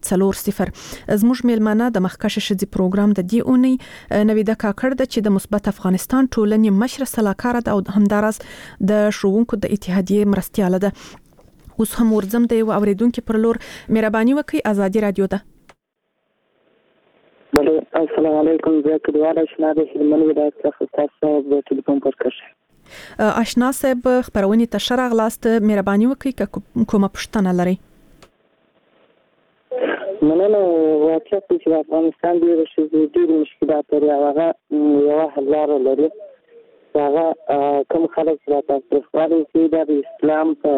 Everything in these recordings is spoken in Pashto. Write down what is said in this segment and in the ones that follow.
0 زموږ میلمانه د مخکښ ښځې پروګرام د دې اونۍ نویده کاکړ د چې د مثبت افغانستان ټولنې مشره سلاکار ده او همدارس د ښوونکو د اتحادیې مرستیاله ده. اوس هم ورځم د یو اوریدونکو پر لور. مهرباني وکړئ، ازادي رادیو ده. السلام علیکم. زه کډواله شنه د هلمند ولایت څخه تاسو د ټلیفون پر کښه آشنا صاحب خبرونه ته شرغ لاست. مهرباني وکړئ کومه پوښتنه لرئ؟ مننه. واقعیت چې افغانستان ډېر مشکلات لري، هغه یو حل لاره لري. هغه کوم خلک چې تاسو غواړئ چې د اسلام په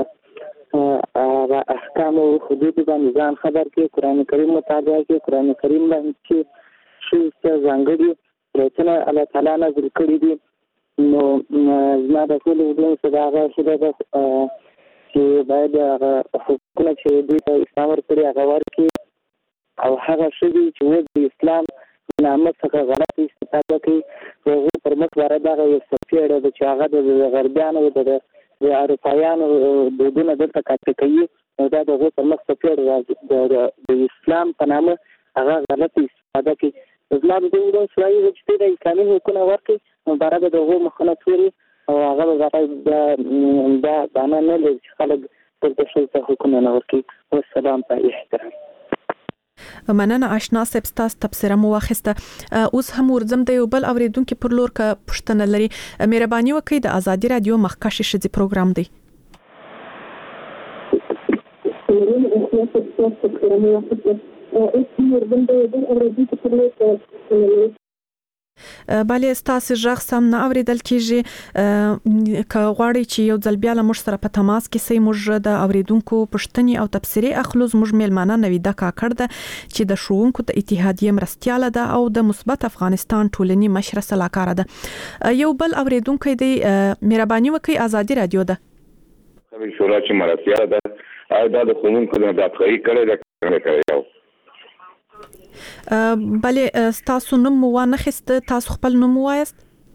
احکام او حدود باندې ځان خبر کړي، قرآن کریم مطالعه کړي، قرآن کریم باندې چې ځانګړي رسنه الله تعالی نازل کړي دي. نو زما د ټول ودونو څخه هغه چې باید حکومت چې دوی ته اسلام ورکړي هغه ورکړي، او هغه ښځې چې د اسلام نامه څخه غلط استفاده کوي هغه پر مخ ورته هغه یو سفیر د چې هغه د غربیانو د اروپایانو دودونه دلته کاپي کوي، نو دا د هغه پر مخ سفیر د اسلام په نامه هغه غلط استفاده کوي. زما د دې ودونو سره یو چې د اسلامي حکومت ورکړي مبارک د هغه مخنه توري او هغه دا باندې نه لږ خلک د شلته حکومت نه ورکړي. والسلام په احترام. مننه آشنا صاحب، تاسو تبصره مو واخیسته. اوس هم ورځم د یو بل اوریدونکو پر لور کا پوښتنه لري. مهرباني وکړئ، د ازادي رادیو مخکښ ښځې پروګرام دی. بله ستاسو ژغ سم نه اوریدل کیږي. که غواړئ چې یو ځل بیا له موږ سره په تماس کې سئ، موږ د اوریدونکو پوښتنې او تبصرې اخلو. زموږ میلمانه نویده کاکړ ده چې د ښوونکو د اتحادیې مرستیاله ده او د مثبت افغانستان ټولنې مشره سلاکار ده. یو بل اوریدونکو دی، مهرباني وکړئ، ازادي رادیو ده. خبر شورا چې مرستیاله ده او دا د ښوونکو د داخلي کړي ده کوي. بله تاسو نوم مو وانخیست، تاسو خپل نوم وایست؟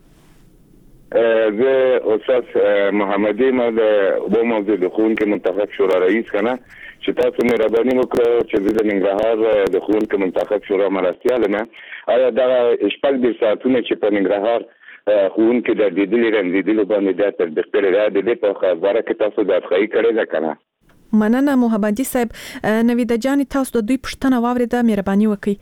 زه استاد محمدی ما د موضوع د ښوونکو منتخب شورا رئیس کنه چې تاسو مهرباني وکړئ چې د ننګرهار د ښوونکو منتخب شورا مرستیاله نه آیا دا شپږ د ساعتونو چې په ننګرهار ښوونکو د دې باندې د تطبیق کړی دی د په خبره کې تاسو د افخای کړی ده کنه. مننه محمدی صاحب. نویده جان تاسو د دوی پوښتنه واوریده، مهرباني وکړئ.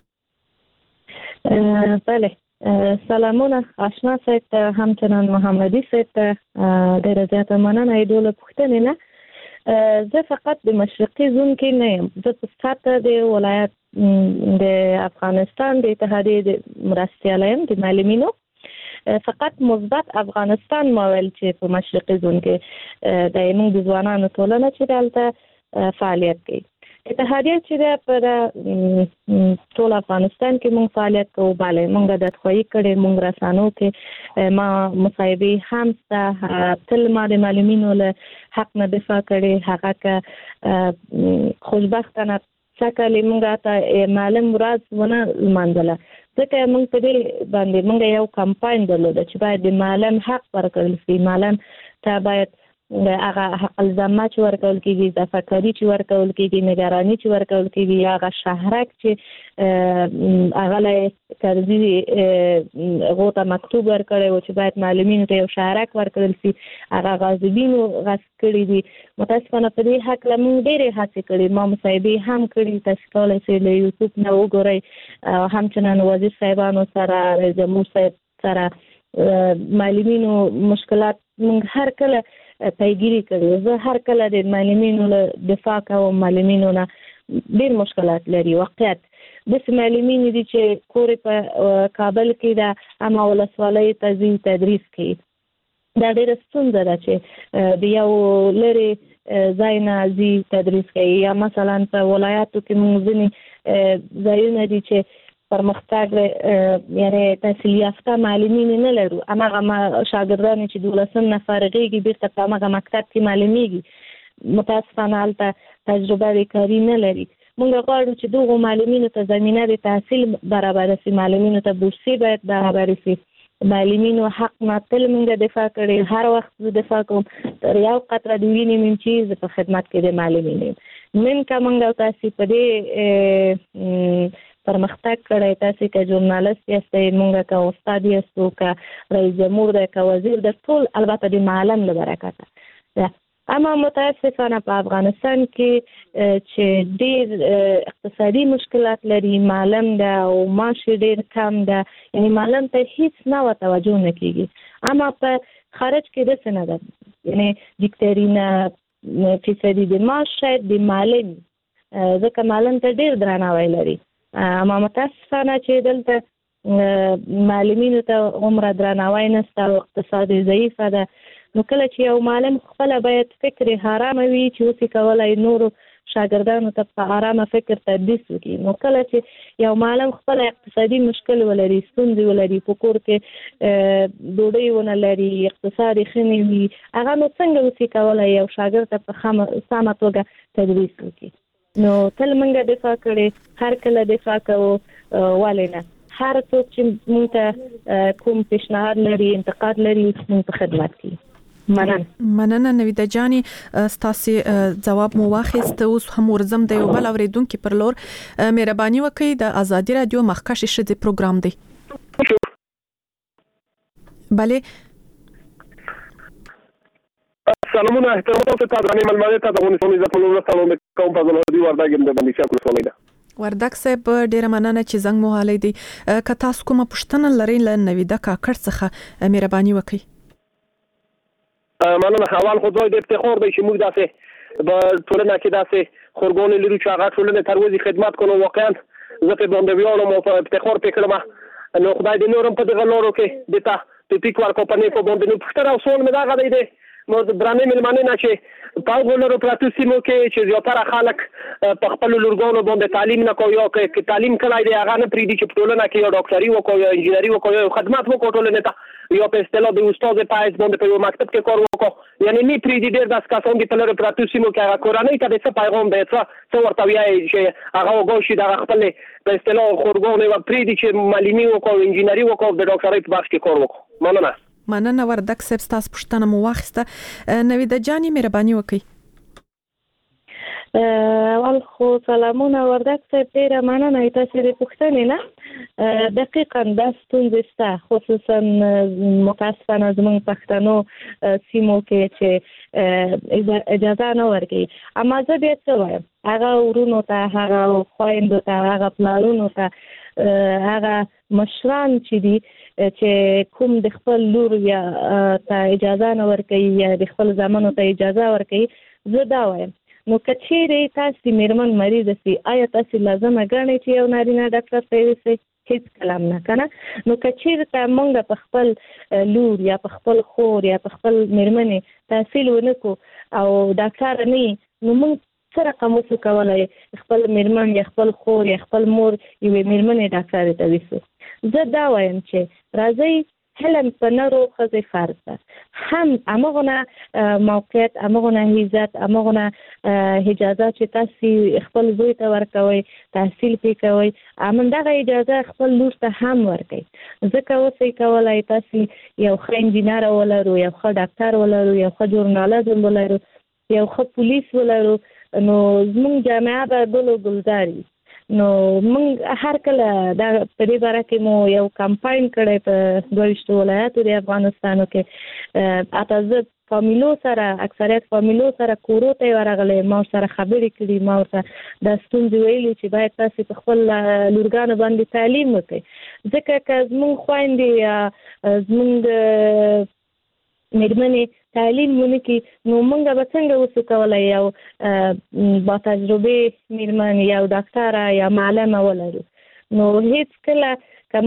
بله سلامونه آشنا صاحب ته، همچنان محمدی صاحب ته ډیره زیاته مننه ایدوله پوښتنې نه. زه فقط د مشرقي زون کې نه یم، زه په سطح د ولایت د افغانستان د اتحادیې د مرستیاله یم د معلمینو. فقط مثبت افغانستان ما ویل چې په مشرقي زون کې د موږ د ځوانانو ټولنه چې دلته فعالیت کوي. اتحادیه چې په ټول افغانستان کې موږ فعالیت کوو. bale موږ د تخوي کړي موږ رسانو کې ما مصاحبه هم تل ما د معلمینو له حق نه دفاع کړي. هغه که خوشبختانه څکلې موږ ته معلم ورځ ونه منځله، ځکه موږ په دې باندې موږ یو کمپاین درلود چې باید د معلم حق ورکړل شي. معلم ته باید هغه حق الزامه چې ورکول کېږي، اضافه کاري چې ورکول کېږي، نگرانی چې ورکول کېږي، هغه شهرک چې هغه له قرضې غوته مکتوب ورکړی و چې باید معلمینو ته یو شهرک ورکړل شي، هغه غاصبینو غصب کړي دي. متاسفانه په دې حق له موږ ډېرې هڅې کړي، ما مصاحبې هم کړي. تاسو کولی شئ له یوټیوب نه وګورئ. همچنان وزیر صاحبانو سره، رئیس جمهور صاحب سره معلمینو مشکلات موږ هر کله پیګیری کړي. زه هر کله د معلمینو له دفاع کوم. معلمینو نه ډېر مشکلات لري. واقعیت داسې معلمین دي چې کور په کابل کې د عامه ولسوالۍ ته ځي تدریس کوي. دا ډېره ستونزه ده چې د یو لرې ځای نه ځي تدریس کوي. یا مثلا په ولایاتو کې موږ ځینې ځایونه دي چې پرمختګ یعنی تحصیل یافته معلمین نه لرو. هماغه شاګردان چې 12 نه فارغېږي بیرته په هماغه مکتب کې معلمېږي. متاسفانه هلته تجربه د کاري نه لري. موږ غواړو چې دغو معلمینو ته زمینه د تحصیل برابر شي، معلمینو ته بورسي باید برابر شي. معلمینو حق نه تل موږ دفاع کړي، هر وخت زه دفاع کوم. تر یو قطره د وینې مې چې زه په خدمت کې د معلمین یم. من کومه تاسو په دې پرمختګ کړی، تاسو که ژورنالیست یاستئ، مونږ که استاد یاستو، که رئیس جمهور دی، که وزیر دی، ټول البته د معلم له برکته. اما متاسفانه په افغانستان کې چې ډېر اقتصادي مشکلات لري، معلم ده او معاش ډېر کم ده، یعنی معلم ته هیڅ نه توجه نه کیږي. اما په خارج کې داسې نه ده، یعنی ډیکټرینه فیصدي د معاش شاید د معلم، ځکه معلم ته ډېر درناوی لري. اما متاسفانه چې دلته معلمینو ته عمره درناوی نشته او اقتصاد ضعیفه ده. نو کله چې یو معلم خپل باید فکر حرام وي چې اوسې کولای نورو شاګردانو ته په آرامه فکر تدریس وکړي. نو کله چې یو معلم خپل اقتصادي مشکل ولري، ستونزې ولري، په کور کې ډوډۍ ونه لري، اقتصادي ښه نه وي، هغه نو څنګه اوسې کولای یو شاګرد ته په سمه توګه تدریس وکړي. نو تل موږ دفاع کړې، هر کله دفاع کوو، ولې نه؟ هر څوک چې موږ ته کوم پیشنهاد لري، انتقاد لري، موږ په خدمت کې. مننه نویده جانی، ستاسو جواب مو واخیست. اوس هم ورزم د یو بل اوریدونکو پر لور. مهرباني وکړئ، د ازادي رادیو مخکښ شې پروګرام دی. بله سلامونه، احترام تاسو ته درنې ملمنه ته د افغانستان عزت ملو سلام کوم په ځلودي ورداګم د باندې شکر سوالای ده. وردک صاحب ډیره مننه چې زنګ مو حالې دي. که تاسو کومه پوښتنه لرئ ل نویده کاکړ څخه مهرباني وکړئ. مننه. اول خو ځای د افتخار دی چې موږ داسې په ټولنه کې داسې خورګونې لرو چې هغه ټولنه تر ورځې خدمت کوو. واقعا زه په باندې ویاړم او په افتخار وکړم. نو خدای دې نورم په دغه لارو کې د تا ټیک ورکو په نه په باندې نو پښتنه او سوال مې دا غوډې دي مو درانه ملمنه نه چې په غوړو پراتو سیمو کې چې زیاتره خلک په خپل لورګانو باندې تعلیم نه کوي او کې تعلیم کړای دی هغه نه پریدي چې ټولنه کې یو ډاکټري وکړي یا انجینری وکړي یا خدمات وکړي ټولنه ته یا په اصطلاح د استاد په حیث باندې په مکتب کې کار وکړي. یعنی نه پریدي ډېر داس کسان چې په لورو پراتو سیمو کې هغه کورنۍ ته څه پیغام دی څه ورته وایي چې هغه وګوري د خپل په اصطلاح خورګونه و پریدي چې معلمي وکړي، انجینری وکړي، د ډاکټرۍ په برخه کې کار وکړي. مننه وردک صاحب، تاسو پوښتنه مو واخیسته. نویده جانی مهرباني وکړئ. اول خو سلامونه وردک صاحب، ډیره مننه تاسو د پوښتنې نه. دقیقاً دا ستونزې شته، خصوصا متاسفانه زموږ پښتنو سیمو کې چې اجازه نه ورکوي. اما زه بیا څه وایم، هغه ورونو ته، هغه خویندو ته، هغه پلارونو ته، هغه مشران چې دي چې کوم د خپل لور یا ته اجازه نه ورکوي یا د خپل زامنو ته اجازه ورکوي، زه دا وایم نو که چیرې تاسو میرمن مریض سي، آیا تاسو لازمه ګڼئ چې یو نارینه ډاکټر ته یوسئ؟ هیڅ کلام نه کنه. نو که چیرته موږ په خپل لور یا په خپل خور یا په خپل میرمنې تحصیل ونکو او ډاکټر نه، نو موږ څه رقم وسو کولای خپل میرمن یا خپل خور یا خپل مور یوې میرمنې ډاکټر ته ویسو؟ زه دا وایم چې راځئ علم په نرو ښځې فرض ده، هم همغونه موقعیت، همغونه عزت، همغونه اجازه چې تاسو خپل زوی ته ورکوئ، تحصیل پې کوئ، همدغه اجازه خپل لور ته هم ورکوئ. ځکه اوسئ کولای تاسو یو ښه انجینر ولرو، یو ښه ډاکټر ولرو، یو ښه ژورنالیزم ولرو، یو ښه پولیس ولرو، نو زموږ جامعه به ګل و ګلزار وي. نو موږ هر کله دا په دې باره کې مو یو کمپاین کړی په 22 ولایاتو د افغانستانو کې. اته زه فامیلو سره، اکثریت فامیلو سره کورو ته ورغلی، ما سره خبرې کړي، ما ورته د ستونزې ویلي چې باید تاسو په خپل لورګانو باندې تعلیم وکړئ. ځکه که زموږ خویندې یا زموږ میرمنې تعلیم ونه کړي، نو موږ به څنګه وسو کولای یو با تجربه میرمن یا ډاکټره یا معلمه ولرو؟ نو هیڅ کله که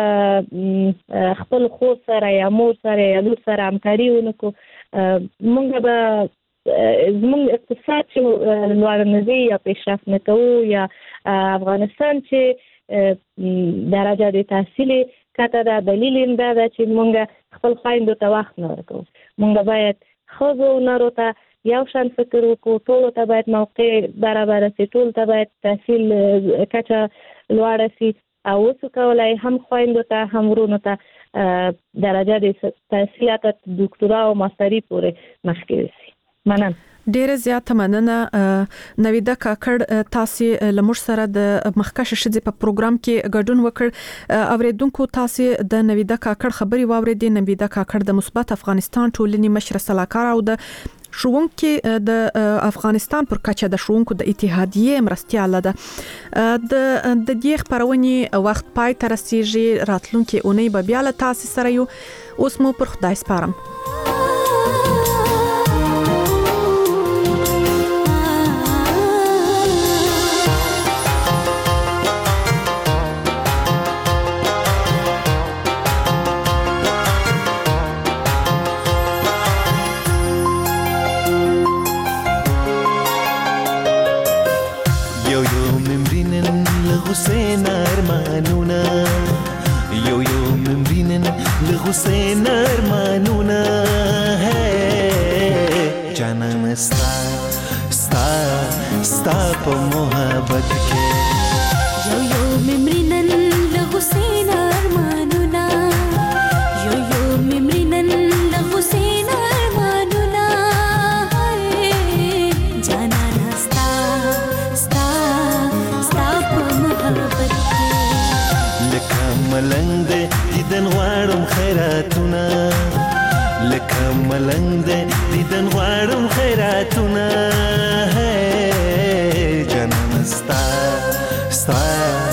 موږ خپل خور سره یا مور سره یا لور سره همکاري ونه کړو، موږ به زموږ اقتصاد چې لوړ نه ځي یا پیشرفت نه کوو، یا افغانستان چې درجه د تحصیل کته ده. دلیل این دا ده چې موږ خپل خویندو ته وخت نه ورکوو. موږ باید ښځو او نرو ته یو شان فکر وکړو، ټولو ته باید موقع برابر سي، ټولو ته باید تحصیل کچه لوړه سي او وسو کولای هم خویندو ته هم ورونو ته درجه د تحصیلات ډاکټرا او ماستري پورې مخکې وي. مننه. ډیره زیاته مننه نویدا کاکړ تاسو لمر سره د مخکشه شذ په پروګرام کې ګډون وکړ اوریدونکو تاسو د نویدا کاکړ خبري واوریدې نویدا کاکړ د مثبت افغانستان ټولنې مشر سلاکار او د شوونکو د افغانستان پر کچه د شوونکو د اتحادیه مرستياله ده د دې خبرونې وخت پای تر رسیدي راتلونکي اونۍ به بیا له تاسو سره یو اوس مو پر خدای سپارم حسین ارمانونا یو ممرینن لحسین ارمانونا ہے جانان ستا په محبت کې یو ممرینن لحسین ارمانونا یو ممرینن لحسین ارمانونا جانان ستا لکه ملنګ دې دیدن غواړم خیراتونه لکه ملنګ دې دیدن غواړم خیراتونه جانان ستا